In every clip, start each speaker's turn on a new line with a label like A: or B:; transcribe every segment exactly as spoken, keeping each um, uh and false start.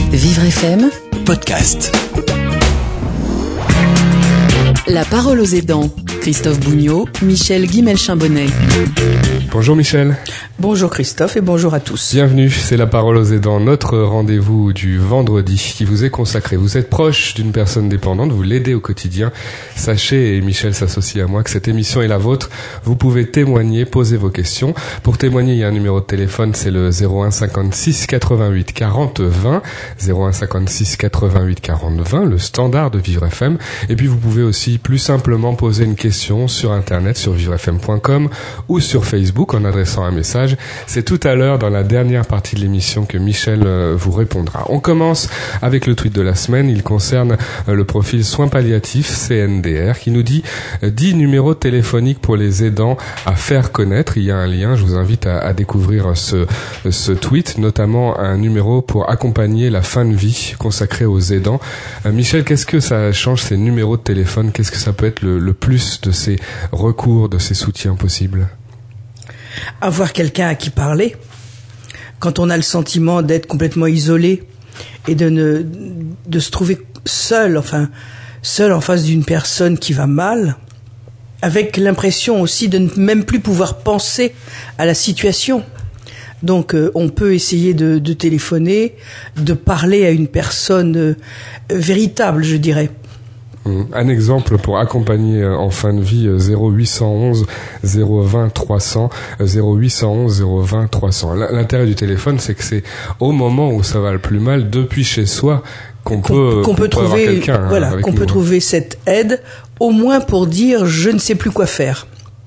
A: Vivre F M
B: Podcast.
A: La parole aux aidants. Christophe Bougnot, Michel Guimel-Chambonnet.
C: Bonjour Michel.
D: Bonjour Christophe et bonjour à tous.
C: Bienvenue, c'est La Parole aux aidants, notre rendez-vous du vendredi qui vous est consacré. Vous êtes proche d'une personne dépendante, vous l'aidez au quotidien. Sachez, et Michel s'associe à moi, que cette émission est la vôtre. Vous pouvez témoigner, poser vos questions. Pour témoigner, il y a un numéro de téléphone, c'est le zéro un cinquante-six quatre-vingt-huit quarante vingt, zéro un cinquante-six quatre-vingt-huit quarante vingt, le standard de Vivre F M. Et puis vous pouvez aussi plus simplement poser une question sur internet, sur vivre f m point com ou sur Facebook en adressant un message. C'est tout à l'heure dans la dernière partie de l'émission que Michel euh, vous répondra. On commence avec le tweet de la semaine. Il concerne euh, le profil soins palliatifs C N D R qui nous dit euh, dix numéros téléphoniques pour les aidants à faire connaître. Il y a un lien, je vous invite à, à découvrir ce, ce tweet, notamment un numéro pour accompagner la fin de vie consacré aux aidants. Euh, Michel, qu'est-ce que ça change ces numéros de téléphone? Qu'est-ce que ça peut être le, le plus de ces recours, de ces soutiens possibles?
D: Avoir quelqu'un à qui parler, quand on a le sentiment d'être complètement isolé et de ne, de se trouver seul, enfin, seul en face d'une personne qui va mal, avec l'impression aussi de ne même plus pouvoir penser à la situation. Donc, euh, on peut essayer de, de téléphoner, de parler à une personne euh, véritable, je dirais.
C: Un exemple pour accompagner en fin de vie, zéro huit cent onze zéro vingt trois cents, zéro huit cent onze zéro vingt trois cents. L'intérêt du téléphone, c'est que c'est au moment où ça va le plus mal, depuis chez soi, qu'on, qu'on peut, qu'on, qu'on peut trouver, avoir quelqu'un.
D: Voilà,
C: avec
D: qu'on
C: nous.
D: peut trouver cette aide, au moins pour dire je ne sais plus quoi faire.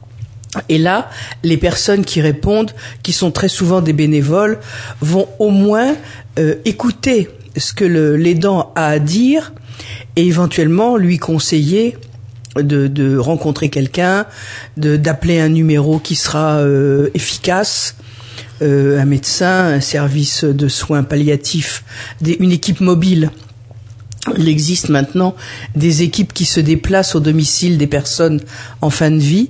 D: Et là, les personnes qui répondent, qui sont très souvent des bénévoles, vont au moins euh, écouter ce que le, l'aidant a à dire et éventuellement lui conseiller de, de rencontrer quelqu'un, de, d'appeler un numéro qui sera euh, efficace, euh, un médecin, un service de soins palliatifs, des, une équipe mobile. Il existe maintenant des équipes qui se déplacent au domicile des personnes en fin de vie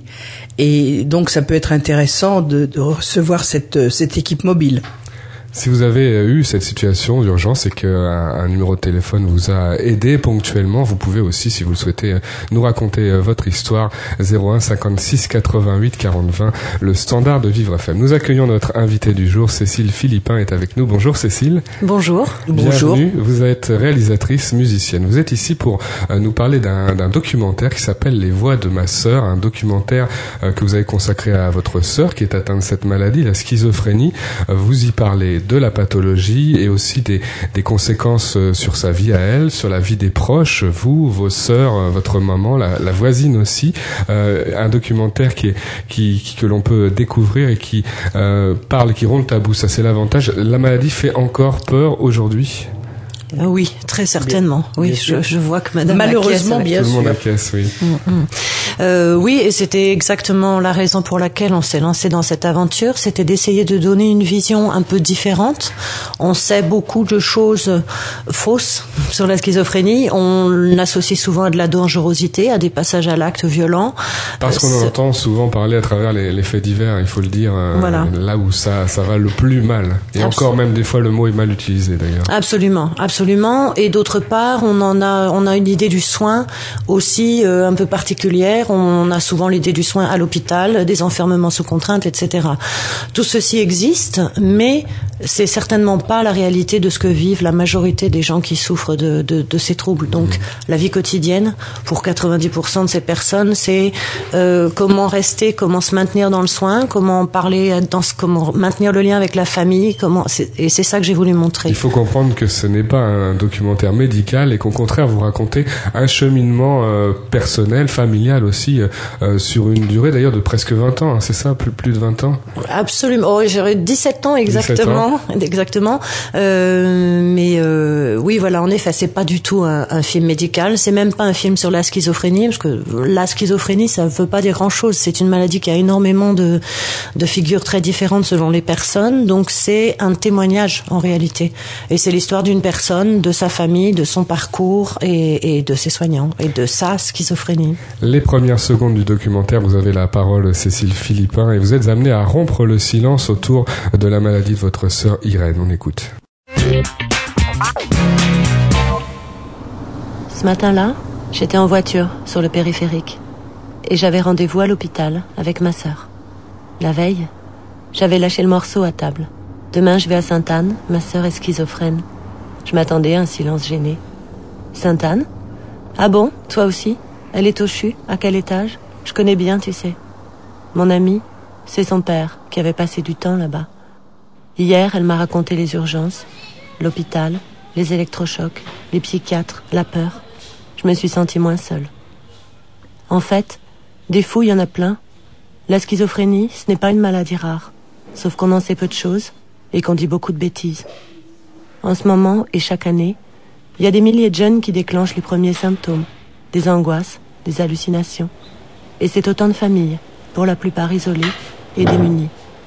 D: et donc ça peut être intéressant de, de recevoir cette, cette équipe mobile.
C: Si vous avez eu cette situation d'urgence et qu'un un numéro de téléphone vous a aidé ponctuellement, vous pouvez aussi, si vous le souhaitez, nous raconter votre histoire. zéro un cinquante-six quatre-vingt-huit quarante vingt, le standard de Vivre F M. Nous accueillons notre invitée du jour, Cécile Philippin est avec nous. Bonjour Cécile.
E: Bonjour.
D: Bonjour.
C: Bienvenue. Vous êtes réalisatrice, musicienne. Vous êtes ici pour nous parler d'un, d'un documentaire qui s'appelle Les Voix de ma sœur, un documentaire que vous avez consacré à votre sœur qui est atteinte de cette maladie, la schizophrénie. Vous y parlez de la pathologie et aussi des, des conséquences sur sa vie à elle, sur la vie des proches, vous, vos sœurs, votre maman, la, la voisine aussi. Euh, un documentaire qui est, qui, qui que l'on peut découvrir et qui euh, parle, qui rompt le tabou. Ça, c'est l'avantage. La maladie fait encore peur aujourd'hui.
E: Oui, très certainement. Bien, oui, bien je, je vois que Madame
D: malheureusement
E: acquiesce,
D: bien
C: tout
D: sûr.
C: le monde acquiesce, oui.
E: Mm-hmm. Euh, oui, et c'était exactement la raison pour laquelle on s'est lancé dans cette aventure, c'était d'essayer de donner une vision un peu différente. On sait beaucoup de choses fausses sur la schizophrénie. On associe souvent à de la dangerosité, à des passages à l'acte violents.
C: Parce qu'on en entend souvent parler à travers les, les faits divers, il faut le dire, euh,
E: voilà.
C: Là où ça, ça va le plus mal. Et Absol- encore même des fois le mot est mal utilisé d'ailleurs.
E: Absolument, absolument. Absolument. Et d'autre part, on en a, on a une idée du soin aussi euh, un peu particulière. On a souvent l'idée du soin à l'hôpital, des enfermements sous contrainte, et cetera. Tout ceci existe, mais c'est certainement pas la réalité de ce que vivent la majorité des gens qui souffrent de, de, de ces troubles. Donc, mmh. la vie quotidienne, pour quatre-vingt-dix pour cent de ces personnes, c'est euh, comment rester, comment se maintenir dans le soin, comment parler, dans ce, comment maintenir le lien avec la famille, comment. C'est, et c'est ça que j'ai voulu montrer.
C: Il faut comprendre que ce n'est pas un documentaire médical et qu'au contraire vous racontez un cheminement euh, personnel, familial aussi, euh, sur une durée d'ailleurs de presque vingt ans, hein, c'est ça, plus, plus de vingt ans?
E: Absolument, oh, j'aurais dix-sept ans exactement, dix-sept ans. exactement. Euh, mais euh, oui, voilà, en effet, c'est pas du tout un, un film médical, c'est même pas un film sur la schizophrénie, parce que la schizophrénie, ça veut pas dire grand-chose, c'est une maladie qui a énormément de, de figures très différentes selon les personnes, donc c'est un témoignage en réalité, et c'est l'histoire d'une personne, de sa famille, de son parcours et, et de ses soignants et de sa schizophrénie.
C: Les premières secondes du documentaire, vous avez la parole, Cécile Philippin, et vous êtes amenée à rompre le silence autour de la maladie de votre sœur Irène. On écoute.
E: Ce matin-là, j'étais en voiture sur le périphérique et j'avais rendez-vous à l'hôpital avec ma sœur. La veille, j'avais lâché le morceau à table. Demain, je vais à Sainte-Anne, ma sœur est schizophrène. Je m'attendais à un silence gêné. Sainte-Anne ? Ah bon, toi aussi ? Elle est au C H U, à quel étage ? Je connais bien, tu sais. Mon amie, c'est son père qui avait passé du temps là-bas. Hier, elle m'a raconté les urgences, l'hôpital, les électrochocs, les psychiatres, la peur. Je me suis sentie moins seule. En fait, des fous, il y en a plein. La schizophrénie, ce n'est pas une maladie rare, sauf qu'on en sait peu de choses et qu'on dit beaucoup de bêtises. En ce moment et chaque année, il y a des milliers de jeunes qui déclenchent les premiers symptômes, des angoisses, des hallucinations. Et c'est autant de familles, pour la plupart isolées et démunies.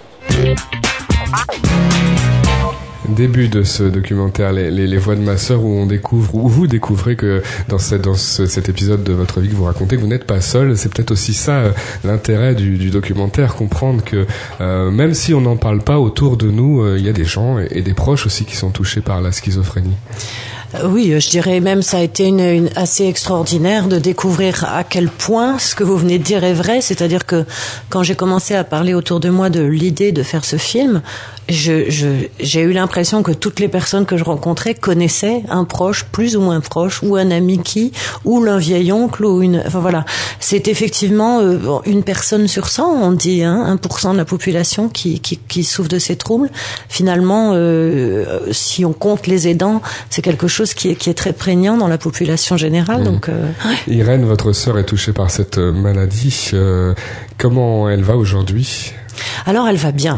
C: Début de ce documentaire, les, les, les voix de ma sœur, où on découvre, où vous découvrez que dans, cette, dans ce, cet épisode de votre vie que vous racontez, que vous n'êtes pas seul. C'est peut-être aussi ça euh, l'intérêt du, du documentaire, comprendre que euh, même si on n'en parle pas autour de nous, il euh, y a des gens et, et des proches aussi qui sont touchés par la schizophrénie.
E: Oui, je dirais même ça a été une, une assez extraordinaire de découvrir à quel point ce que vous venez de dire est vrai. C'est-à-dire que quand j'ai commencé à parler autour de moi de l'idée de faire ce film, je, je, j'ai eu l'impression que toutes les personnes que je rencontrais connaissaient un proche plus ou moins proche, ou un ami qui, ou l'un vieil oncle, ou une. Enfin voilà, c'est effectivement euh, une personne sur cent, on dit, hein, un pour cent de la population qui, qui, qui souffre de ces troubles. Finalement, euh, si on compte les aidants, c'est quelque chose qui est, qui est très prégnant dans la population générale. Mmh. Donc, euh, ouais.
C: Irène, votre sœur est touchée par cette maladie. Euh, comment elle va aujourd'hui ?
E: Alors elle va bien,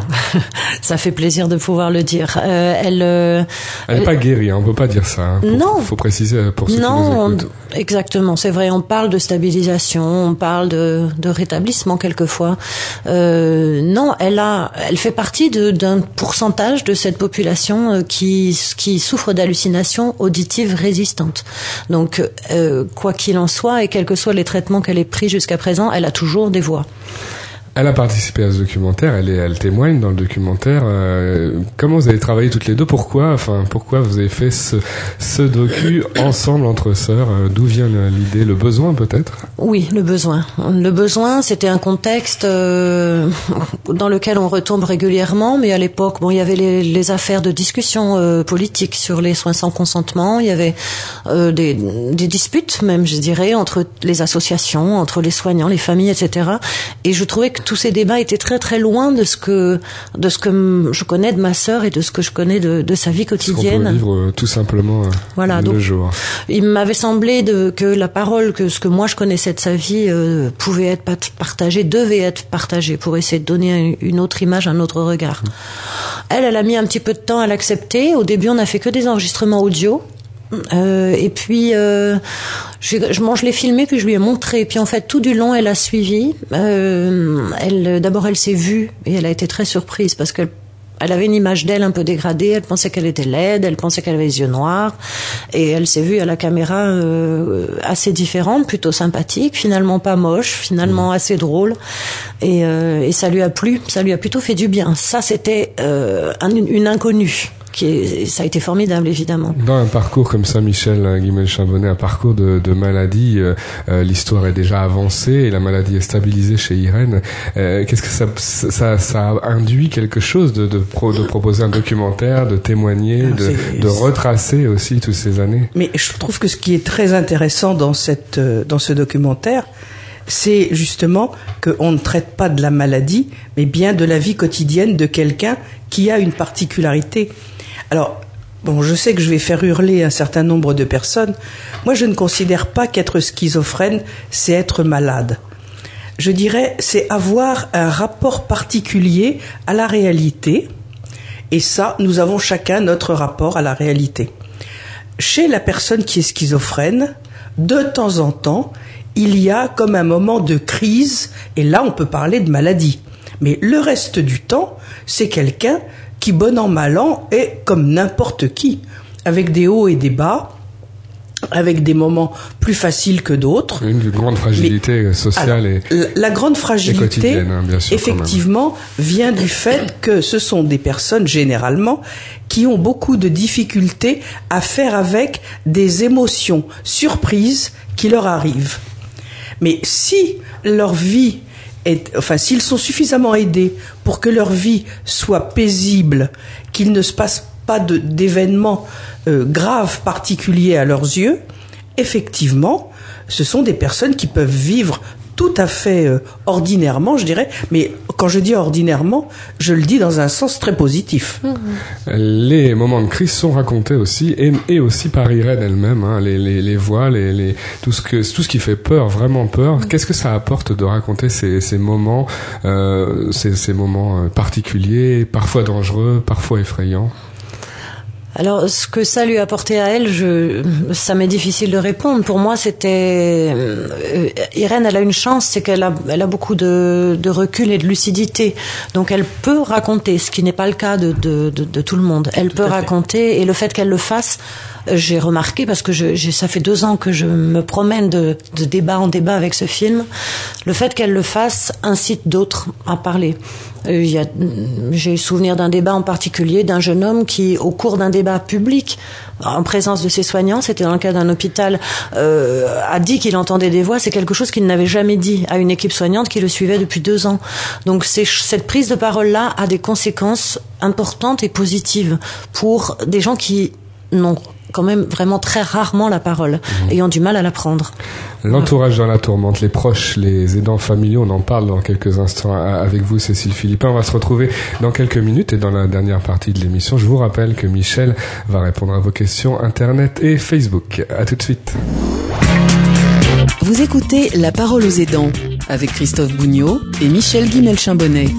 E: ça fait plaisir de pouvoir le dire. Euh, elle euh,
C: elle n'est pas guérie, hein, on peut pas dire ça. Hein, pour,
E: non,
C: faut préciser pour ceux
E: non,
C: qui nous écoutent.
E: On, exactement, c'est vrai. On parle de stabilisation, on parle de, de rétablissement quelquefois. Euh, non, elle a, elle fait partie de, d'un pourcentage de cette population qui qui souffre d'hallucinations auditives résistantes. Donc, euh, quoi qu'il en soit et quels que soient les traitements qu'elle ait pris jusqu'à présent, elle a toujours des voix.
C: Elle a participé à ce documentaire, elle, est, elle témoigne dans le documentaire. Euh, comment vous avez travaillé toutes les deux ? Pourquoi, enfin, pourquoi vous avez fait ce, ce docu ensemble entre sœurs ? D'où vient l'idée, le besoin peut-être ?
E: Oui, le besoin. Le besoin, c'était un contexte euh, dans lequel on retombe régulièrement, mais à l'époque, bon, il y avait les, les affaires de discussion euh, politique sur les soins sans consentement. Il y avait euh, des, des disputes, même, je dirais, entre les associations, entre les soignants, les familles, et cetera. Et je trouvais que tous ces débats étaient très très loin de ce que de ce que je connais de ma sœur et de ce que je connais de, de sa vie quotidienne.
C: Ce qu'on peut vivre euh, tout simplement euh,
E: voilà,
C: le
E: donc,
C: jour.
E: Il m'avait semblé de, que la parole, que ce que moi je connaissais de sa vie euh, pouvait être partagée, devait être partagée pour essayer de donner une autre image, un autre regard. Mmh. Elle, elle a mis un petit peu de temps à l'accepter. Au début, on n'a fait que des enregistrements audio. Euh, et puis euh, je, je, je l'ai filmé puis je lui ai montré, puis en fait tout du long elle a suivi. Euh, elle d'abord elle s'est vue et elle a été très surprise parce qu'elle elle avait une image d'elle un peu dégradée, elle pensait qu'elle était laide, elle pensait qu'elle avait les yeux noirs, et elle s'est vue à la caméra euh, assez différente, plutôt sympathique, finalement pas moche, finalement assez drôle, et, euh, et ça lui a plu, ça lui a plutôt fait du bien. Ça c'était euh, un, une inconnue. Qui est, ça a été formidable, évidemment.
C: Dans un parcours comme ça, Michel Guimel-Chambonnet, un parcours de, de maladie, euh, l'histoire est déjà avancée et la maladie est stabilisée chez Irène. Euh, qu'est-ce que ça, ça, ça induit quelque chose de, de, pro, de proposer un documentaire, de témoigner, alors, de, de retracer aussi toutes ces années?
D: Mais je trouve que ce qui est très intéressant dans cette, dans ce documentaire, c'est justement qu'on ne traite pas de la maladie, mais bien de la vie quotidienne de quelqu'un qui a une particularité. Alors, bon, je sais que je vais faire hurler un certain nombre de personnes. Moi, je ne considère pas qu'être schizophrène, c'est être malade. Je dirais, c'est avoir un rapport particulier à la réalité. Et ça, nous avons chacun notre rapport à la réalité. Chez la personne qui est schizophrène, de temps en temps, il y a comme un moment de crise, et là, on peut parler de maladie. Mais le reste du temps, c'est quelqu'un qui, bon an, mal an, est comme n'importe qui, avec des hauts et des bas, avec des moments plus faciles que d'autres.
C: Une grande fragilité Mais, sociale alors, et
D: la, la grande fragilité,
C: hein, bien sûr,
D: effectivement, vient du fait que ce sont des personnes, généralement, qui ont beaucoup de difficultés à faire avec des émotions surprises qui leur arrivent. Mais si leur vie est, enfin, s'ils sont suffisamment aidés pour que leur vie soit paisible, qu'il ne se passe pas de, d'événements euh, graves particuliers à leurs yeux, effectivement, ce sont des personnes qui peuvent vivre tout à fait euh, ordinairement, je dirais, mais quand je dis ordinairement, je le dis dans un sens très positif.
C: Mmh. Les moments de crise sont racontés aussi, et, et aussi par Irène elle-même, hein, les, les, les voix, les, les, tout, ce que, tout ce qui fait peur, vraiment peur. Mmh. Qu'est-ce que ça apporte de raconter ces, ces moments, euh, ces, ces moments particuliers, parfois dangereux, parfois effrayants ?
E: Alors, ce que ça lui a apporté à elle, je, ça m'est difficile de répondre. Pour moi, c'était euh, Irène. Elle a une chance, c'est qu'elle a, elle a beaucoup de, de recul et de lucidité. Donc, elle peut raconter, ce qui n'est pas le cas de, de, de, de tout le monde. Elle tout peut raconter, et le fait qu'elle le fasse, j'ai remarqué parce que je, j'ai, ça fait deux ans que je me promène de, de débat en débat avec ce film. Le fait qu'elle le fasse incite d'autres à parler. Il y a, j'ai eu souvenir d'un débat en particulier d'un jeune homme qui, au cours d'un débat public, en présence de ses soignants, c'était dans le cas d'un hôpital, euh, a dit qu'il entendait des voix. C'est quelque chose qu'il n'avait jamais dit à une équipe soignante qui le suivait depuis deux ans. Donc c'est, cette prise de parole-là a des conséquences importantes et positives pour des gens qui n'ont quand même vraiment très rarement la parole, mmh. ayant du mal à la prendre.
C: L'entourage dans la tourmente, les proches, les aidants familiaux, on en parle dans quelques instants avec vous, Cécile Philippin. On va se retrouver dans quelques minutes et dans la dernière partie de l'émission, je vous rappelle que Michel va répondre à vos questions Internet et Facebook. À tout de suite.
A: Vous écoutez La Parole aux aidants avec Christophe Bougnot et Michel Guimel-Chambonnet.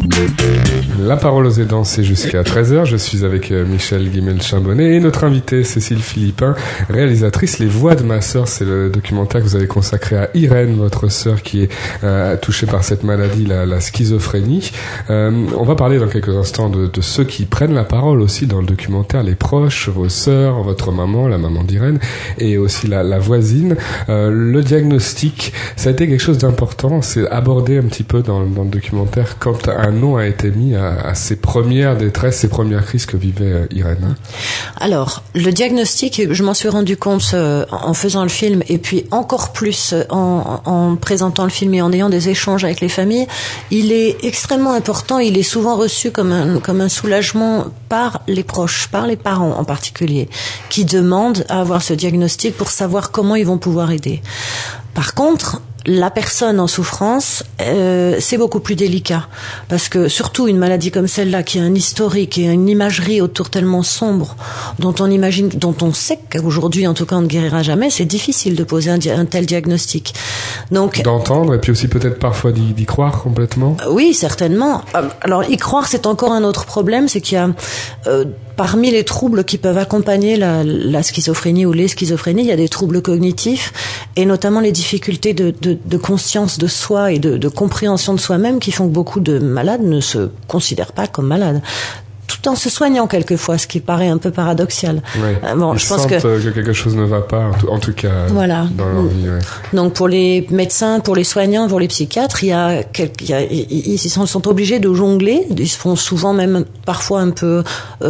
C: La Parole aux aidants, c'est jusqu'à treize heures. Je suis avec Michel Guimel-Chambonnet et notre invitée Cécile Philippin, réalisatrice. Les voix de ma sœur, c'est le documentaire que vous avez consacré à Irène, votre sœur qui est euh, touchée par cette maladie, la, la schizophrénie. Euh, on va parler dans quelques instants de, de ceux qui prennent la parole aussi dans le documentaire, les proches, vos sœurs, votre maman, la maman d'Irène, et aussi la, la voisine. Euh, le diagnostic, ça a été quelque chose d'important. C'est abordé un petit peu dans, dans le documentaire quand un nom a été mis à, à ces premières détresses, ces premières crises que vivait Irène.
E: Alors, le diagnostic, je m'en suis rendu compte euh, en faisant le film et puis encore plus en, en présentant le film et en ayant des échanges avec les familles. Il est extrêmement important, il est souvent reçu comme un, comme un soulagement par les proches, par les parents en particulier, qui demandent à avoir ce diagnostic pour savoir comment ils vont pouvoir aider. Par contre, la personne en souffrance, euh, c'est beaucoup plus délicat parce que surtout une maladie comme celle-là qui a un historique et une imagerie autour tellement sombre dont on imagine, dont on sait qu'aujourd'hui en tout cas on ne guérira jamais, c'est difficile de poser un, un tel diagnostic. Donc
C: d'entendre et puis aussi peut-être parfois d'y, d'y croire complètement.
E: Oui, certainement. Alors y croire, c'est encore un autre problème, c'est qu'il y a euh, parmi les troubles qui peuvent accompagner la, la schizophrénie ou les schizophrénies, il y a des troubles cognitifs et notamment les difficultés de, de, de conscience de soi et de, de compréhension de soi-même qui font que beaucoup de malades ne se considèrent pas comme malades, tout en se soignant quelquefois, ce qui paraît un peu paradoxal.
C: Oui.
E: Bon,
C: Ils
E: je pense
C: sentent
E: que,
C: que quelque chose ne va pas, en tout, en tout cas
E: voilà.
C: dans leur vie. Ouais.
E: Donc pour les médecins, pour les soignants, pour les psychiatres, il y a, quelques, il y a ils sont, sont obligés de jongler. Ils se font souvent même parfois un peu.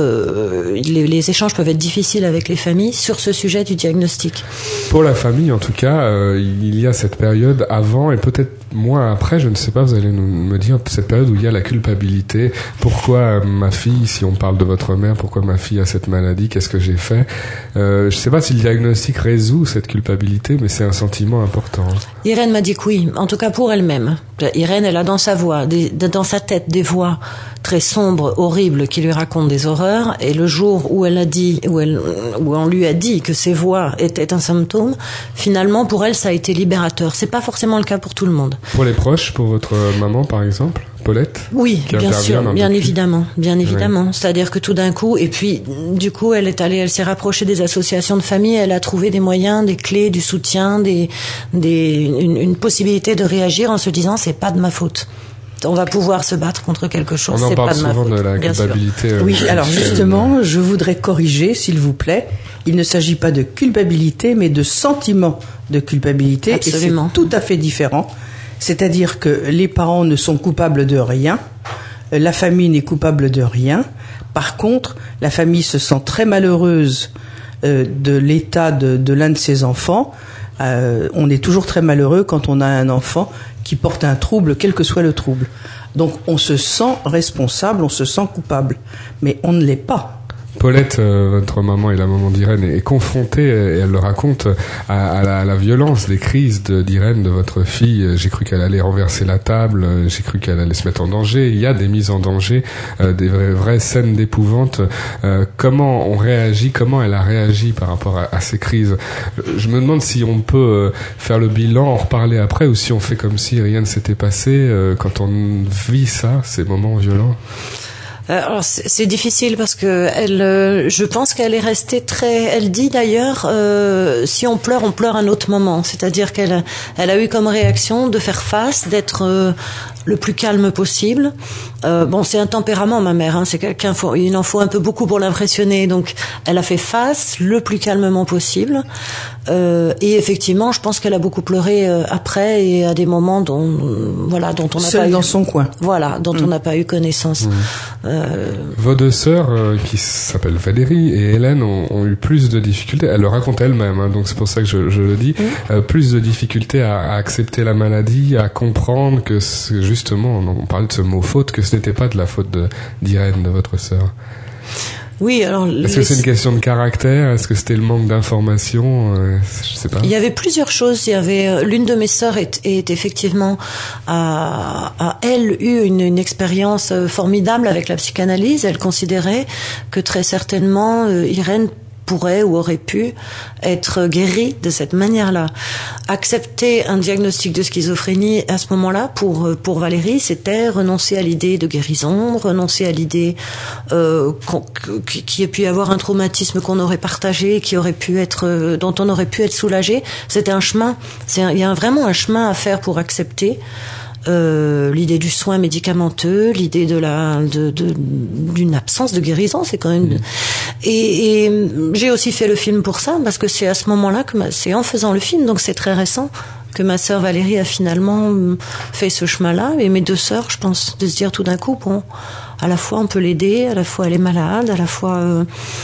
E: Euh, les, les échanges peuvent être difficiles avec les familles sur ce sujet du diagnostic.
C: Pour la famille, en tout cas, euh, il y a cette période avant et peut-être moins après. Je ne sais pas. Vous allez nous, me dire cette période où il y a la culpabilité. Pourquoi ma fille? Si on parle de votre mère, pourquoi ma fille a cette maladie? Qu'est-ce que j'ai fait? euh, Je ne sais pas si le diagnostic résout cette culpabilité, mais c'est un sentiment important.
E: Irène m'a dit que oui, en tout cas pour elle-même. Irène, elle a dans sa voix, des, dans sa tête, des voix très sombres, horribles, qui lui racontent des horreurs. Et le jour où elle a dit, où, elle, où on lui a dit que ces voix étaient un symptôme, finalement pour elle, ça a été libérateur. C'est pas forcément le cas pour tout le monde.
C: Pour les proches, pour votre maman par exemple? Paulette?
E: Oui, bien sûr, bien évidemment, bien évidemment. Oui. C'est-à-dire que tout d'un coup, et puis du coup, elle est allée, elle s'est rapprochée des associations de famille, elle a trouvé des moyens, des clés, du soutien, des, des, une, une possibilité de réagir en se disant c'est pas de ma faute. on va pouvoir se battre contre quelque chose.
C: On en
E: c'est
C: parle
E: pas de ma
C: souvent
E: faute,
C: de la
E: bien
C: culpabilité.
D: sûr. Oui, alors justement, je voudrais corriger, s'il vous plaît. Il ne s'agit pas de culpabilité, mais de sentiment de culpabilité.
E: Absolument.
D: Et c'est tout à fait différent. C'est-à-dire que les parents ne sont coupables de rien, la famille n'est coupable de rien. Par contre, la famille se sent très malheureuse euh, de l'état de, de l'un de ses enfants. Euh, on est toujours très malheureux quand on a un enfant qui porte un trouble, quel que soit le trouble. Donc on se sent responsable, on se sent coupable, mais on ne l'est pas.
C: Paulette, euh, votre maman et la maman d'Irène, est, est confrontée, et elle le raconte, à, à, la, à la violence des crises de, d'Irène, de votre fille. J'ai cru qu'elle allait renverser la table, j'ai cru qu'elle allait se mettre en danger. Il y a des mises en danger, euh, des vraies, vraies scènes d'épouvante. Euh, comment on réagit, comment elle a réagi par rapport à, à ces crises? Je me demande si on peut euh, faire le bilan, en reparler après, ou si on fait comme si rien ne s'était passé euh, quand on vit ça, ces moments violents.
E: Alors c'est difficile parce que elle, euh, je pense qu'elle est restée très. Elle dit d'ailleurs, euh, si on pleure, on pleure un autre moment. C'est-à-dire qu'elle, elle a eu comme réaction de faire face, d'être euh, le plus calme possible. Euh, bon, c'est un tempérament, ma mère. Hein, c'est quelqu'un. Faut, il en faut un peu beaucoup pour l'impressionner. Donc, elle a fait face le plus calmement possible. Euh, et effectivement, je pense qu'elle a beaucoup pleuré euh, après et à des moments dont, euh, voilà, dont on n'a pas
D: Seule
E: eu,
D: dans son coin.
E: Voilà, dont mmh. on n'a pas eu connaissance.
C: Mmh.
E: Euh...
C: Vos deux sœurs, euh, qui s'appellent Valérie et Hélène, ont, ont eu plus de difficultés. Elle le raconte elle-même, hein, donc c'est pour ça que je, je le dis. Mmh. Euh, plus de difficultés à, à accepter la maladie, à comprendre que c'est justement, on parle de ce mot faute, que ce n'était pas de la faute de, d'Irène, de votre sœur.
E: Oui, alors.
C: Est-ce que c'est une question de caractère? Est-ce que c'était le manque d'information? euh, Je sais pas.
E: Il y avait plusieurs choses. Il y avait l'une de mes sœurs est, est effectivement a, a elle eu une, une expérience formidable avec la psychanalyse. Elle considérait que très certainement euh, Irène pourrait ou aurait pu être guérie de cette manière-là. Accepter un diagnostic de schizophrénie à ce moment-là, pour pour Valérie, c'était renoncer à l'idée de guérison, renoncer à l'idée euh, qu'il y ait pu y avoir un traumatisme qu'on aurait partagé, qui aurait pu être, dont on aurait pu être soulagé. C'était un chemin. C'est un, il y a vraiment un chemin à faire pour accepter. Euh, l'idée du soin médicamenteux, l'idée de la de, de d'une absence de guérison, c'est quand même. Mmh. Et, et j'ai aussi fait le film pour ça, parce que c'est à ce moment-là que ma, c'est en faisant le film, donc c'est très récent, que ma sœur Valérie a finalement fait ce chemin-là. Et mes deux sœurs, je pense, de se dire tout d'un coup, bon, à la fois on peut l'aider, à la fois elle est malade, à la fois euh,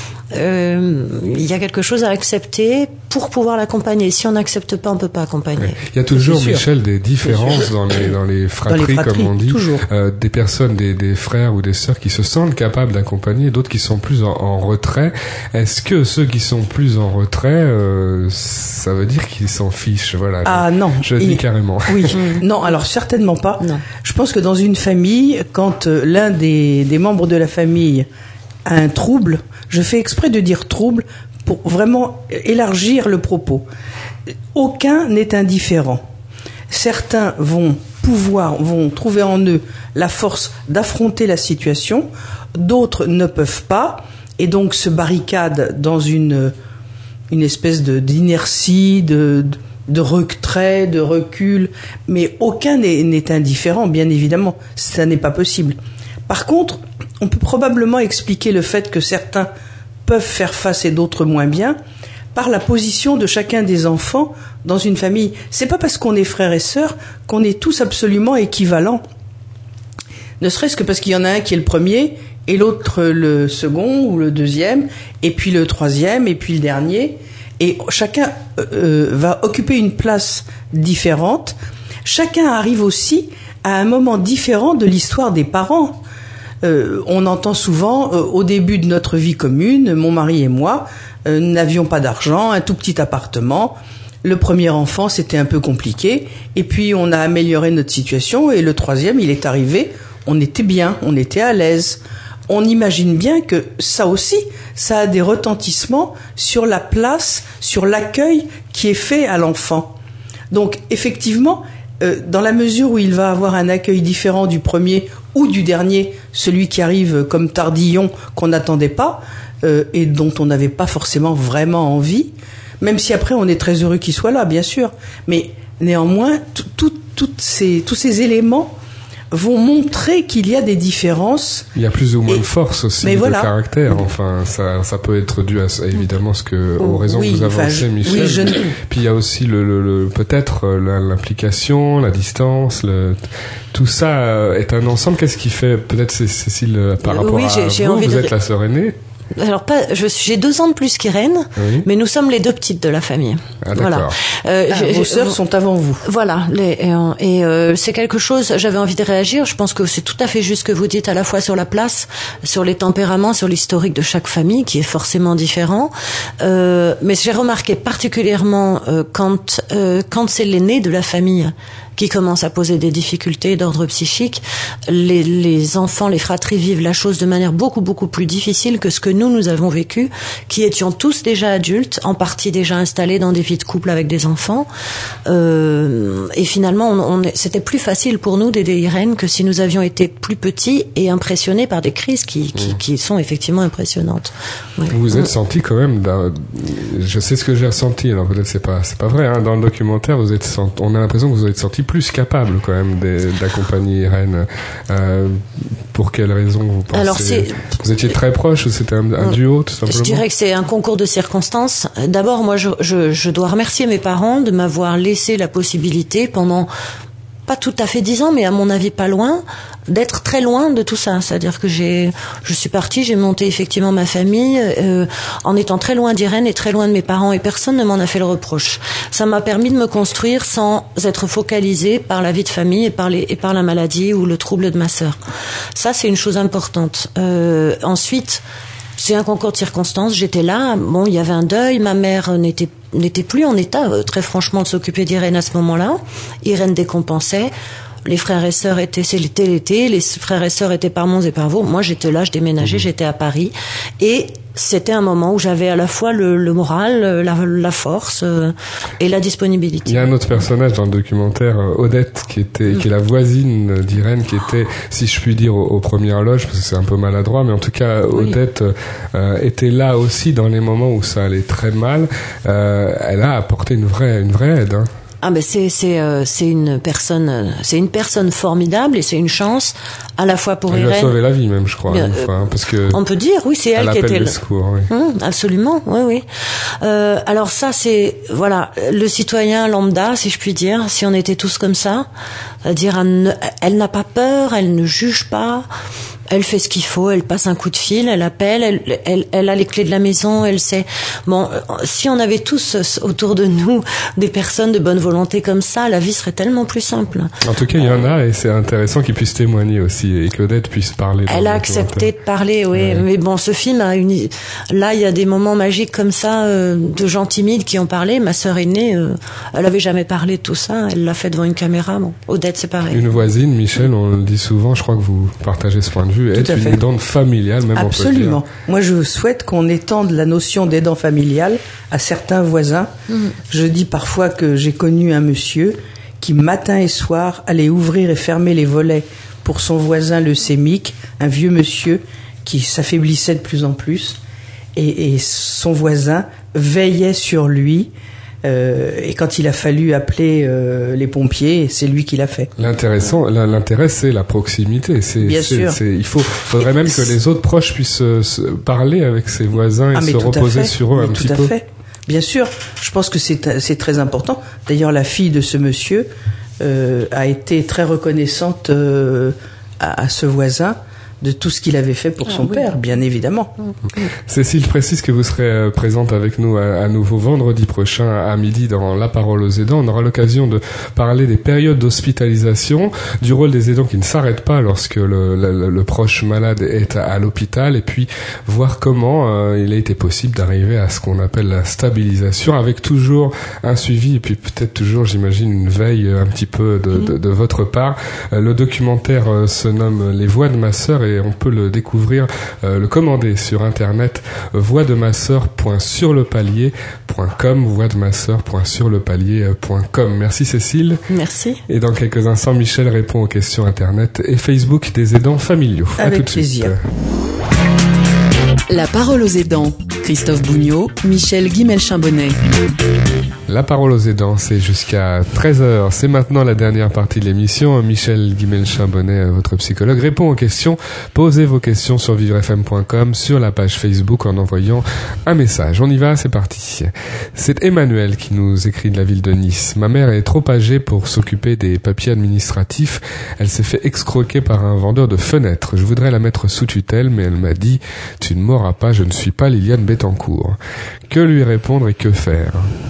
E: euh, il y a quelque chose à accepter pour pouvoir l'accompagner. Si on n'accepte pas, on peut pas accompagner.
C: Ouais. Il y a toujours, Michel, des différences dans les dans les fratries, dans les fratries comme on dit. Euh, des personnes, des, des frères ou des sœurs qui se sentent capables d'accompagner, d'autres qui sont plus en, en retrait. Est-ce que ceux qui sont plus en retrait, euh, ça veut dire qu'ils s'en fichent? Voilà.
D: Ah non.
C: Je dis
D: il...
C: carrément.
D: Oui. Non, alors certainement pas.
E: Non.
D: Je pense que dans une famille, quand l'un des, des membres de la famille a un trouble, je fais exprès de dire trouble pour vraiment élargir le propos. Aucun n'est indifférent. Certains vont pouvoir, vont trouver en eux la force d'affronter la situation, d'autres ne peuvent pas, et donc se barricadent dans une, une espèce de, d'inertie, de, de retrait, de recul, mais aucun n'est, n'est indifférent, bien évidemment, ça n'est pas possible. Par contre, on peut probablement expliquer le fait que certains peuvent faire face et d'autres moins bien par la position de chacun des enfants dans une famille. C'est pas parce qu'on est frères et sœurs qu'on est tous absolument équivalents. Ne serait-ce que parce qu'il y en a un qui est le premier et l'autre le second ou le deuxième et puis le troisième et puis le dernier. Et chacun euh, va occuper une place différente. Chacun arrive aussi à un moment différent de l'histoire des parents. Euh, on entend souvent, euh, au début de notre vie commune, mon mari et moi euh, n'avions pas d'argent, un tout petit appartement. Le premier enfant, c'était un peu compliqué. Et puis, on a amélioré notre situation. Et le troisième, il est arrivé. On était bien, on était à l'aise. On imagine bien que ça aussi, ça a des retentissements sur la place, sur l'accueil qui est fait à l'enfant. Donc, effectivement, euh, dans la mesure où il va avoir un accueil différent du premier ou du dernier, celui qui arrive comme tardillon qu'on n'attendait pas euh, et dont on n'avait pas forcément vraiment envie, même si après on est très heureux qu'il soit là, bien sûr. Mais néanmoins, tout, tout, toutes ces, tous ces éléments vont montrer qu'il y a des différences.
C: Il y a plus ou moins
D: et,
C: de force aussi de
D: voilà.
C: caractère. Enfin, ça, ça peut être dû à, à évidemment ce que, aux raisons
D: oui,
C: que vous avancez,
D: enfin,
C: Michel.
D: Oui, je...
C: Puis il y a aussi le, le, le peut-être l'implication, la distance, le, tout ça est un ensemble. Qu'est-ce qui fait, peut-être Cécile, par rapport
E: oui,
C: à
E: j'ai, j'ai
C: vous,
E: envie
C: vous
E: de...
C: êtes la sœur aînée.
E: Alors pas, je, j'ai deux ans de plus qu'Irène, oui. mais nous sommes les deux petites de la famille.
C: Ah,
E: voilà.
D: Euh, ah, vos sœurs sont avant vous.
E: Voilà. Les, et et euh, c'est quelque chose. J'avais envie de réagir. Je pense que c'est tout à fait juste ce que vous dites, à la fois sur la place, sur les tempéraments, sur l'historique de chaque famille, qui est forcément différent. Euh, mais j'ai remarqué particulièrement euh, quand euh, quand c'est l'aîné de la famille qui commence à poser des difficultés d'ordre psychique, les, les enfants, les fratries vivent la chose de manière beaucoup, beaucoup plus difficile que ce que nous, nous avons vécu, qui étions tous déjà adultes, en partie déjà installés dans des vies de couple avec des enfants. Euh, et finalement, on, on, c'était plus facile pour nous d'aider Irène que si nous avions été plus petits et impressionnés par des crises qui, qui, mmh. qui sont effectivement impressionnantes.
C: Ouais. Vous vous êtes senti quand même, je sais ce que j'ai ressenti, alors peut-être c'est pas, c'est pas vrai, hein, dans le documentaire, vous êtes senti, on a l'impression que vous êtes senti plus capable quand même d'accompagner Irène. Euh, pour quelles raisons vous pensez? Alors, c'est... Vous étiez très proches ou c'était un, un duo tout simplement?
E: Je dirais que c'est un concours de circonstances. D'abord, moi, je, je, je dois remercier mes parents de m'avoir laissé la possibilité pendant pas tout à fait dix ans, mais à mon avis pas loin, d'être très loin de tout ça. C'est-à-dire que j'ai, je suis partie, j'ai monté effectivement ma famille euh, en étant très loin d'Irène et très loin de mes parents, et personne ne m'en a fait le reproche. Ça m'a permis de me construire sans être focalisée par la vie de famille et par les et par la maladie ou le trouble de ma sœur. Ça, c'est une chose importante. Euh, ensuite, c'est un concours de circonstances. J'étais là. Bon, il y avait un deuil. Ma mère n'était n'était plus en état, euh, très franchement, de s'occuper d'Irène à ce moment-là. Irène décompensait. Les frères et sœurs étaient, c'était l'été, les frères et sœurs étaient par Mons et par Vaux. Moi, j'étais là, je déménageais, mmh. j'étais à Paris. Et c'était un moment où j'avais à la fois le, le moral, la, la force euh, et la disponibilité.
C: Il y a un autre personnage dans le documentaire, Odette, qui était, mmh. qui est la voisine d'Irène, qui était, si je puis dire, aux, aux premières loges, parce que c'est un peu maladroit, mais en tout cas, oui. Odette euh, était là aussi dans les moments où ça allait très mal. Euh, elle a apporté une vraie, une vraie aide, hein.
E: Ah ben c'est c'est euh, c'est une personne c'est une personne formidable et c'est une chance à la fois pour
C: elle
E: Irène.
C: Elle a sauvé la vie même, je crois,
E: Bien,
C: une euh, fois, hein, parce que
E: on peut dire oui, c'est elle, elle qui était
C: le secours, oui.
E: Hum, absolument, oui oui. Euh, alors ça c'est voilà le citoyen lambda, si je puis dire, si on était tous comme ça, c'est-à-dire elle, elle n'a pas peur, elle ne juge pas. Elle fait ce qu'il faut, elle passe un coup de fil, elle appelle, elle, elle, elle a les clés de la maison, elle sait. Bon, si on avait tous autour de nous des personnes de bonne volonté comme ça, la vie serait tellement plus simple.
C: En tout cas, il y en a et c'est intéressant qu'ils puissent témoigner aussi et qu'Odette puisse parler.
E: Elle a accepté de parler, oui. Ouais. Mais bon, ce film a une. Là, il y a des moments magiques comme ça euh, de gens timides qui ont parlé. Ma sœur aînée, euh, elle avait jamais parlé de tout ça. Elle l'a fait devant une caméra. Bon, Odette, c'est pareil.
C: Une voisine, Michel, on le dit souvent. Je crois que vous partagez ce point de vue. Être une aidante familiale, même.
D: Absolument.
C: On peut dire.
D: Moi, je souhaite qu'on étende la notion d'aidant familial à certains voisins. Mmh. Je dis parfois que j'ai connu un monsieur qui, matin et soir, allait ouvrir et fermer les volets pour son voisin leucémique, un vieux monsieur qui s'affaiblissait de plus en plus, et, et son voisin veillait sur lui. Euh, et quand il a fallu appeler euh, les pompiers, c'est lui qui l'a fait.
C: L'intéressant, l'intérêt, c'est la proximité. C'est,
D: Bien
C: c'est,
D: sûr.
C: C'est, il faut, faudrait et même que les autres proches puissent euh, se parler avec ses voisins et
D: ah,
C: se reposer sur eux
D: mais
C: un
D: tout
C: petit
D: à
C: peu.
D: Fait. Bien sûr. Je pense que c'est, c'est très important. D'ailleurs, la fille de ce monsieur euh, a été très reconnaissante euh, à, à ce voisin de tout ce qu'il avait fait pour ah, son oui. père, bien évidemment.
C: Cécile précise que vous serez présente avec nous à, à nouveau vendredi prochain à midi dans La Parole aux aidants. On aura l'occasion de parler des périodes d'hospitalisation, du rôle des aidants qui ne s'arrêtent pas lorsque le, le, le proche malade est à, à l'hôpital, et puis voir comment euh, il a été possible d'arriver à ce qu'on appelle la stabilisation, avec toujours un suivi et puis peut-être toujours, j'imagine, une veille un petit peu de, de, de votre part. Le documentaire euh, se nomme Les Voix de ma sœur et on peut le découvrir, euh, le commander sur internet voix de ma sœur point sur le palier point com, voix de ma sœur point sur le palier point com. Merci Cécile.
E: Merci.
C: Et dans quelques instants, Michel répond aux questions internet et Facebook des aidants familiaux.
D: Avec
C: à tout de
D: plaisir.
C: Suite.
A: La parole aux aidants. Christophe Bougnot, Michel Guimel-Chambonnet.
C: La parole aux aidants, c'est jusqu'à treize heures. C'est maintenant la dernière partie de l'émission. Michel Guimelchin-Bonnet, votre psychologue, répond aux questions. Posez vos questions sur vivre f m point com, sur la page Facebook en envoyant un message. On y va, c'est parti. C'est Emmanuel qui nous écrit de la ville de Nice. Ma mère est trop âgée pour s'occuper des papiers administratifs. Elle s'est fait escroquer par un vendeur de fenêtres. Je voudrais la mettre sous tutelle, mais elle m'a dit « Tu ne m'auras pas, je ne suis pas Liliane Bettencourt ». Que lui répondre et que faire ?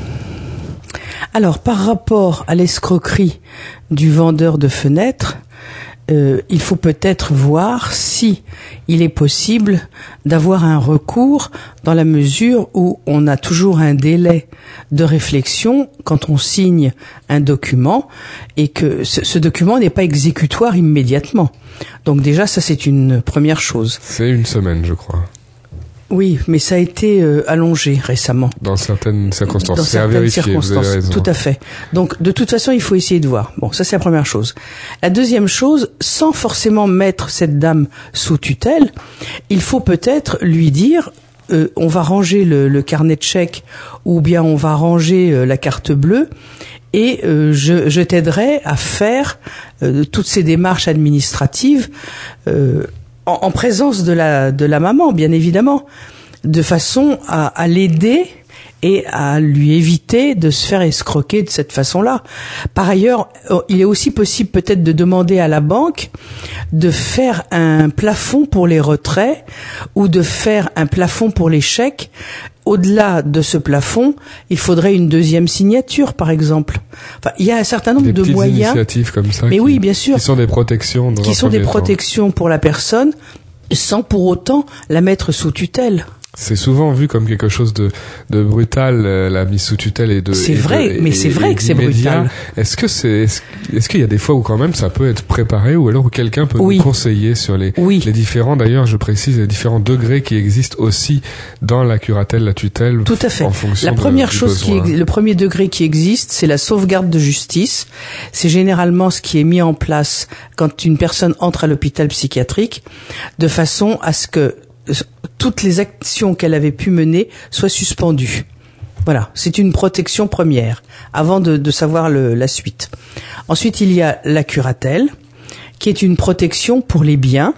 D: Alors, par rapport à l'escroquerie du vendeur de fenêtres, euh, il faut peut-être voir si il est possible d'avoir un recours dans la mesure où on a toujours un délai de réflexion quand on signe un document et que ce, ce document n'est pas exécutoire immédiatement. Donc déjà, ça c'est une première chose.
C: C'est une semaine, je crois.
D: Oui, mais ça a été euh, allongé récemment.
C: Dans certaines circonstances.
D: Dans
C: c'est à
D: certaines
C: vérifier,
D: circonstances,
C: vous avez raison.
D: tout à fait. Donc, de toute façon, il faut essayer de voir. Bon, ça c'est la première chose. La deuxième chose, sans forcément mettre cette dame sous tutelle, il faut peut-être lui dire, euh, on va ranger le, le carnet de chèques ou bien on va ranger euh, la carte bleue et euh, je, je t'aiderai à faire euh, toutes ces démarches administratives euh, En, en présence de la de la maman, bien évidemment, de façon à, à l'aider et à lui éviter de se faire escroquer de cette façon-là. Par ailleurs, il est aussi possible peut-être de demander à la banque de faire un plafond pour les retraits ou de faire un plafond pour les chèques. Au-delà de ce plafond, il faudrait une deuxième signature, par exemple. Enfin, il y a un certain nombre
C: des
D: de
C: petites
D: moyens.
C: Initiatives comme ça.
D: Mais
C: qui,
D: oui, bien sûr.
C: Qui sont des protections. Dans
D: Qui sont des protections pour la personne, sans pour autant la mettre sous tutelle.
C: C'est souvent vu comme quelque chose de, de brutal, euh, la mise sous tutelle et de.
D: C'est
C: et
D: vrai,
C: de,
D: mais
C: et,
D: c'est
C: et,
D: vrai
C: et
D: que c'est
C: d'immédiat.
D: brutal.
C: Est-ce que c'est, est-ce, est-ce qu'il y a des fois où quand même ça peut être préparé ou alors où quelqu'un peut
D: oui.
C: nous conseiller sur les,
D: oui.
C: les différents, d'ailleurs, je précise, les différents degrés qui existent aussi dans la curatelle, la tutelle.
D: Tout à fait.
C: En fonction
D: la première
C: de, du
D: chose
C: besoin.
D: qui est, le premier degré qui existe, c'est la sauvegarde de justice. C'est généralement ce qui est mis en place quand une personne entre à l'hôpital psychiatrique, de façon à ce que toutes les actions qu'elle avait pu mener soient suspendues. Voilà, c'est une protection première, avant de, de savoir le, la suite. Ensuite, il y a la curatelle, qui est une protection pour les biens.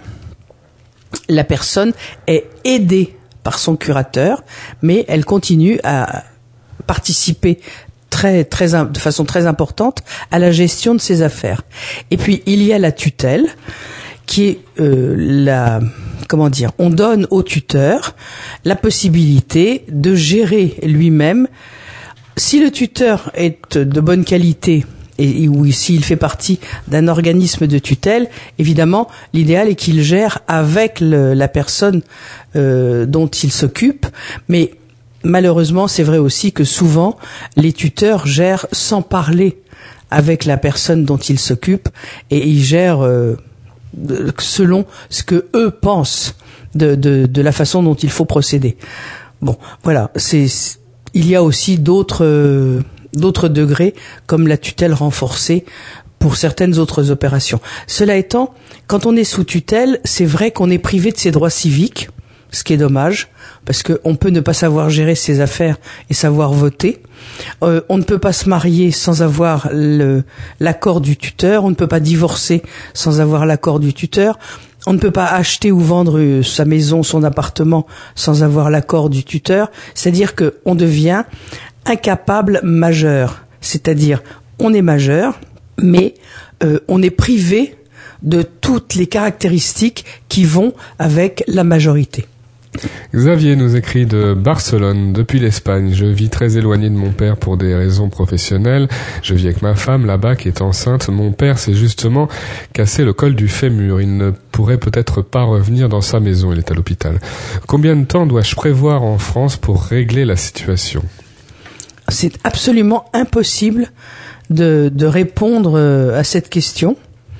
D: La personne est aidée par son curateur, mais elle continue à participer très, très, de façon très importante à la gestion de ses affaires. Et puis, il y a la tutelle, qui est euh, la... Comment dire, on donne au tuteur la possibilité de gérer lui-même. Si le tuteur est de bonne qualité et ou s'il fait partie d'un organisme de tutelle, évidemment, l'idéal est qu'il gère avec le, la personne euh, dont il s'occupe. Mais malheureusement, c'est vrai aussi que souvent, les tuteurs gèrent sans parler avec la personne dont ils s'occupent et ils gèrent... Euh, selon ce que eux pensent de, de, de la façon dont il faut procéder. Bon, voilà, c'est, il y a aussi d'autres, euh, d'autres degrés, comme la tutelle renforcée pour certaines autres opérations. Cela étant, quand on est sous tutelle, c'est vrai qu'on est privé de ses droits civiques, ce qui est dommage, parce qu'on peut ne pas savoir gérer ses affaires et savoir voter. Euh, on ne peut pas se marier sans avoir le, l'accord du tuteur, on ne peut pas divorcer sans avoir l'accord du tuteur, on ne peut pas acheter ou vendre sa maison, son appartement sans avoir l'accord du tuteur, c'est-à-dire qu'on devient incapable majeur, c'est-à-dire on est majeur, mais euh, on est privé de toutes les caractéristiques qui vont avec la majorité.
C: Xavier nous écrit de Barcelone, depuis l'Espagne. Je vis très éloigné de mon père pour des raisons professionnelles. Je vis avec ma femme là-bas qui est enceinte. Mon père s'est justement cassé le col du fémur. Il ne pourrait peut-être pas revenir dans sa maison. Il est à l'hôpital. Combien de temps dois-je prévoir en France pour régler la situation ?
D: C'est absolument impossible de, de répondre à cette question.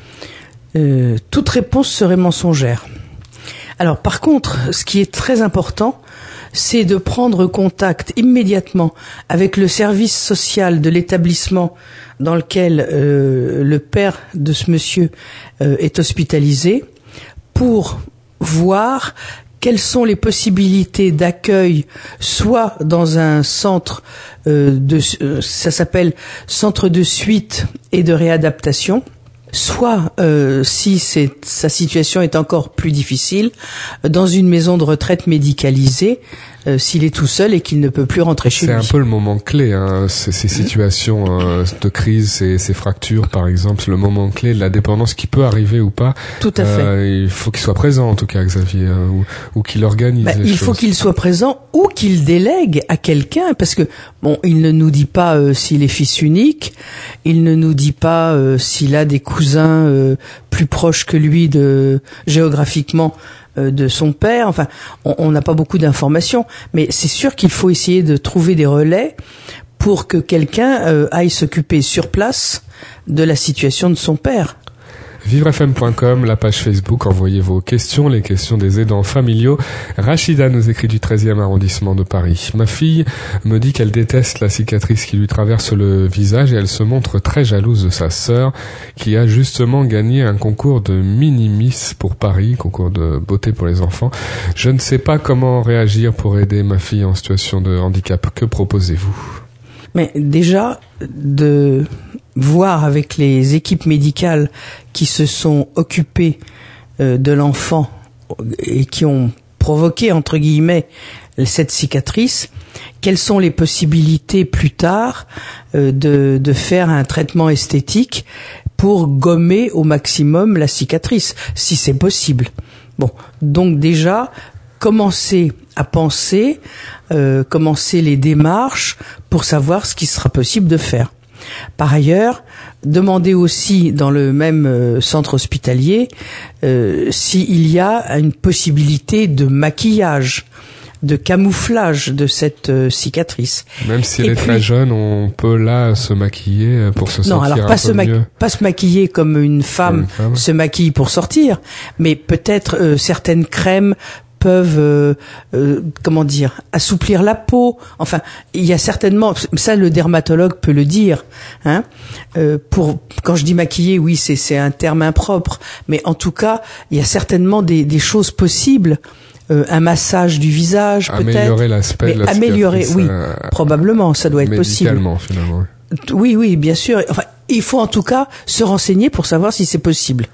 D: Euh, toute réponse serait mensongère. Alors, par contre, ce qui est très important, c'est de prendre contact immédiatement avec le service social de l'établissement dans lequel euh, le père de ce monsieur euh, est hospitalisé pour voir quelles sont les possibilités d'accueil, soit dans un centre euh, de, euh, ça s'appelle centre de suite et de réadaptation, soit, euh, si c'est, sa situation est encore plus difficile, dans une maison de retraite médicalisée, euh, s'il est tout seul et qu'il ne peut plus rentrer chez
C: c'est
D: lui.
C: C'est un peu le moment clé, hein, ces, ces situations euh, de crise, ces, ces fractures, par exemple, le moment clé de la dépendance qui peut arriver ou pas.
D: Tout à fait.
C: Euh, il faut qu'il soit présent, en tout cas, Xavier, hein, ou, ou qu'il organise
D: bah,
C: les
D: il
C: choses.
D: faut qu'il soit présent ou qu'il délègue à quelqu'un, parce que bon, il ne nous dit pas euh, s'il est fils unique, il ne nous dit pas euh, s'il a des cousins euh, plus proches que lui de géographiquement euh, de son père. Enfin, on n'a pas beaucoup d'informations, mais c'est sûr qu'il faut essayer de trouver des relais pour que quelqu'un euh, aille s'occuper sur place de la situation de son père.
C: vivre f m point com, la page Facebook, envoyez vos questions, les questions des aidants familiaux. Rachida nous écrit du treizième arrondissement de Paris. Ma fille me dit qu'elle déteste la cicatrice qui lui traverse le visage et elle se montre très jalouse de sa sœur qui a justement gagné un concours de mini-miss pour Paris, concours de beauté pour les enfants. Je ne sais pas comment réagir pour aider ma fille en situation de handicap. Que proposez-vous ?
D: Mais déjà, de voir avec les équipes médicales qui se sont occupées euh, de l'enfant et qui ont provoqué, entre guillemets, cette cicatrice, quelles sont les possibilités plus tard euh, de, de faire un traitement esthétique pour gommer au maximum la cicatrice, si c'est possible. Bon, donc déjà, commencer à penser, euh, commencer les démarches pour savoir ce qui sera possible de faire. Par ailleurs, demander aussi dans le même euh, centre hospitalier euh, s'il y a une possibilité de maquillage, de camouflage de cette euh, cicatrice.
C: Même si
D: Et
C: elle est
D: puis,
C: très jeune, on peut là se maquiller pour se
D: non,
C: sentir
D: alors
C: un
D: pas
C: peu
D: se ma-
C: mieux.
D: pas se maquiller comme une femme,
C: Une femme.
D: se maquille pour sortir, mais peut-être euh, certaines crèmes peuvent, euh, euh, comment dire, assouplir la peau. Enfin, il y a certainement, ça le dermatologue peut le dire. Hein, euh, pour quand je dis maquiller, oui, c'est c'est un terme impropre, mais en tout cas, il y a certainement des, des choses possibles. Euh, un massage du visage, peut-être.
C: Améliorer l'aspect de la
D: améliorer,
C: cicatrice,
D: oui,
C: euh,
D: probablement, ça doit être possible.
C: Médicalement, finalement.
D: Oui, oui, bien sûr. Enfin, il faut en tout cas se renseigner pour savoir si c'est possible.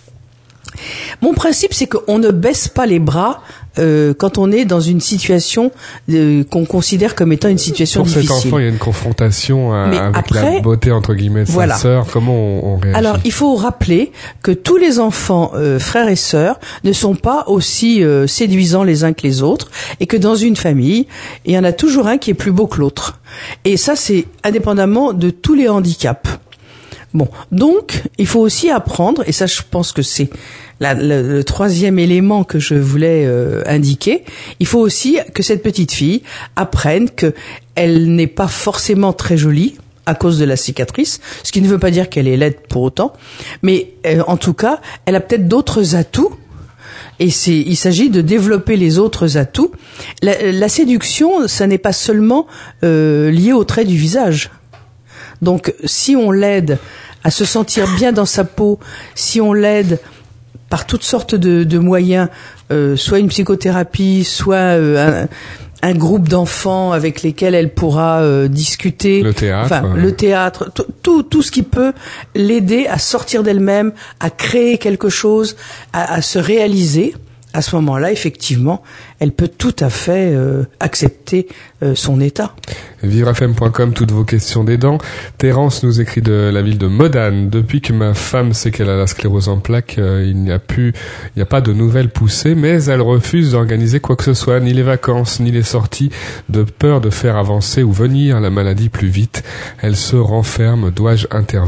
D: Mon principe, c'est qu'on ne baisse pas les bras euh, quand on est dans une situation euh, qu'on considère comme étant une situation
C: Pour
D: difficile.
C: cet enfant, il y a une confrontation euh,
D: Mais
C: avec
D: après,
C: la beauté, entre guillemets, de
D: voilà.
C: sa sœur. Comment on, on réagit?
D: Alors, il faut rappeler que tous les enfants, euh, frères et sœurs, ne sont pas aussi euh, séduisants les uns que les autres, et que dans une famille, il y en a toujours un qui est plus beau que l'autre. Et ça, c'est indépendamment de tous les handicaps. Bon, donc, il faut aussi apprendre, et ça, je pense que c'est la, le, le troisième élément que je voulais euh, indiquer, il faut aussi que cette petite fille apprenne qu'elle n'est pas forcément très jolie à cause de la cicatrice, ce qui ne veut pas dire qu'elle est laide pour autant, mais euh, en tout cas, elle a peut-être d'autres atouts. Et c'est, il s'agit de développer les autres atouts. La, la séduction, ça n'est pas seulement euh, lié au trait du visage. Donc, si on l'aide à se sentir bien dans sa peau, si on l'aide par toutes sortes de, de moyens, euh, soit une psychothérapie, soit euh, un, un groupe d'enfants avec lesquels elle pourra euh, discuter,
C: le théâtre,
D: enfin
C: euh...
D: le théâtre, tout, tout, tout ce qui peut l'aider à sortir d'elle-même, à créer quelque chose, à, à se réaliser. À ce moment-là, effectivement, elle peut tout à fait euh, accepter euh, son état.
C: vivre f m point com, toutes vos questions d'aidants. Terence nous écrit de la ville de Modane. Depuis que ma femme sait qu'elle a la sclérose en plaques, euh, il n'y a plus, il n'y a pas de nouvelles poussées, mais elle refuse d'organiser quoi que ce soit, ni les vacances, ni les sorties, de peur de faire avancer ou venir la maladie plus vite. Elle se renferme. Dois-je intervenir ?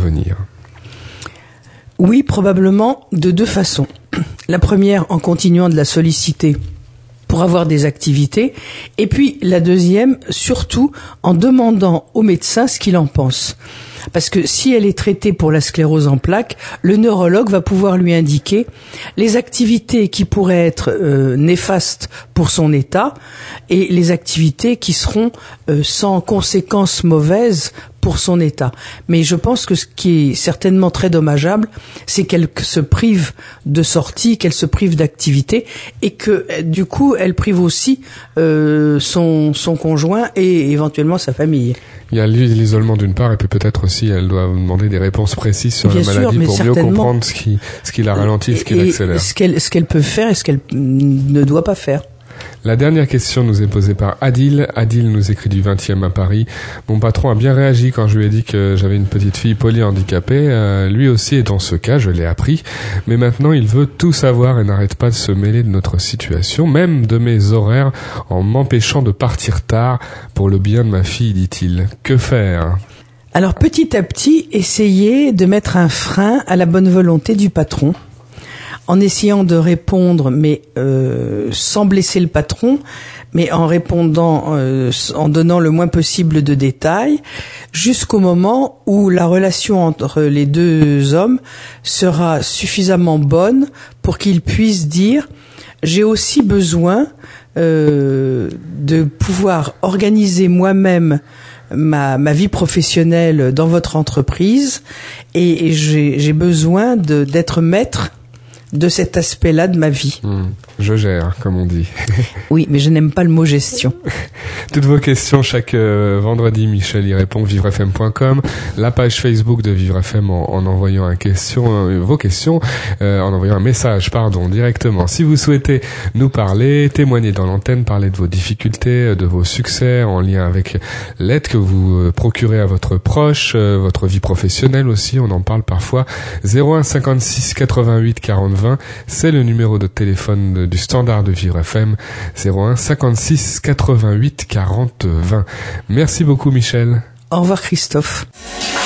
D: Oui, probablement de deux façons. La première, en continuant de la solliciter pour avoir des activités, et puis la deuxième, surtout en demandant au médecin ce qu'il en pense. Parce que si elle est traitée pour la sclérose en plaques, le neurologue va pouvoir lui indiquer les activités qui pourraient être euh, néfastes pour son état et les activités qui seront euh, sans conséquences mauvaises pour son état. Mais je pense que ce qui est certainement très dommageable, c'est qu'elle se prive de sortie, qu'elle se prive d'activité et que du coup, elle prive aussi euh, son, son conjoint et éventuellement sa famille.
C: Il y a l'isolement d'une part et puis peut-être aussi elle doit vous demander des réponses précises sur
D: Bien
C: la maladie
D: sûr,
C: pour mieux comprendre ce qui, ce qui la ralentit, ce qui
D: et
C: l'accélère.
D: Ce qu'elle, ce qu'elle peut faire et ce qu'elle ne doit pas faire.
C: La dernière question nous est posée par Adil. Adil nous écrit du vingtième à Paris. Mon patron a bien réagi quand je lui ai dit que j'avais une petite fille polyhandicapée. Euh, lui aussi est dans ce cas, je l'ai appris. Mais maintenant, il veut tout savoir et n'arrête pas de se mêler de notre situation, même de mes horaires, en m'empêchant de partir tard pour le bien de ma fille, dit-il. Que faire ?
D: Alors, petit à petit, essayez de mettre un frein à la bonne volonté du patron, en essayant de répondre, mais euh, sans blesser le patron, mais en répondant, euh, en donnant le moins possible de détails, jusqu'au moment où la relation entre les deux hommes sera suffisamment bonne pour qu'ils puissent dire « j'ai aussi besoin euh, de pouvoir organiser moi-même ma, ma vie professionnelle dans votre entreprise et, et j'ai, j'ai besoin de, d'être maître de cet aspect-là de ma vie.
C: Mmh, je gère, comme on dit.
D: Oui, mais je n'aime pas le mot gestion.
C: Toutes vos questions chaque euh, vendredi, Michel y répond, vivre f m point com, la page Facebook de Vivre F M en, en envoyant un question, euh, vos questions, euh, en envoyant un message, pardon, directement. Si vous souhaitez nous parler, témoigner dans l'antenne, parler de vos difficultés, de vos succès en lien avec l'aide que vous euh, procurez à votre proche, euh, votre vie professionnelle aussi, on en parle parfois. zéro un cinquante-six quatre-vingt-huit quarante vingt, c'est le numéro de téléphone de, du standard de Vivre F M, zéro un cinquante-six quatre-vingt-huit quarante vingt. Merci beaucoup Michel.
D: Au revoir Christophe.